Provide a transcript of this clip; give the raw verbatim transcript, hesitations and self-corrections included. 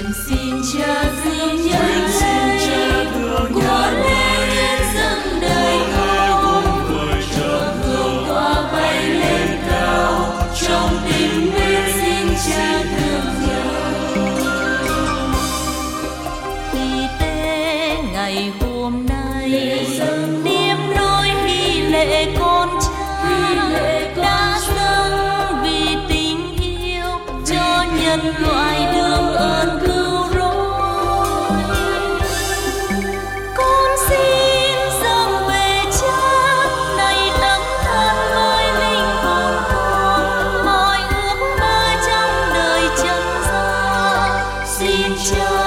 xin Cha thương nhớ lấy của lễ hiến dâng đời con, cho hương hoa bay lên cao trong tình mến xin Cha thương nhau. Khi tế ngày hôm nay niềm nỗi hy lệ con Cha đã dâng vì tình yêu cho nhân loại đương ơn cứu rỗi. Con xin dâng về Cha này tấm thân với linh hồn con, mọi ước mơ trong đời trần gian xin Cha